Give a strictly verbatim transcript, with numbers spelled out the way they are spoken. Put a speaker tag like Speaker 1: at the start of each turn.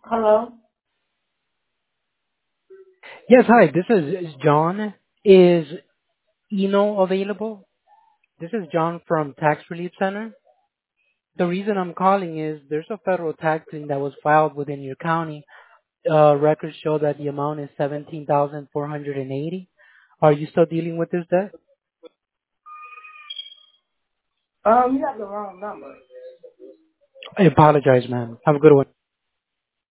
Speaker 1: Hello?
Speaker 2: Yes, hi. This is John. Is Eno available? This is John from Tax Relief Center. The reason I'm calling is there's a federal tax lien that was filed within your county. Uh, records show that the amount is seventeen thousand four hundred eighty. Are you still dealing with this debt?
Speaker 1: Um, you have the wrong number.
Speaker 2: I apologize, ma'am. Have a good one.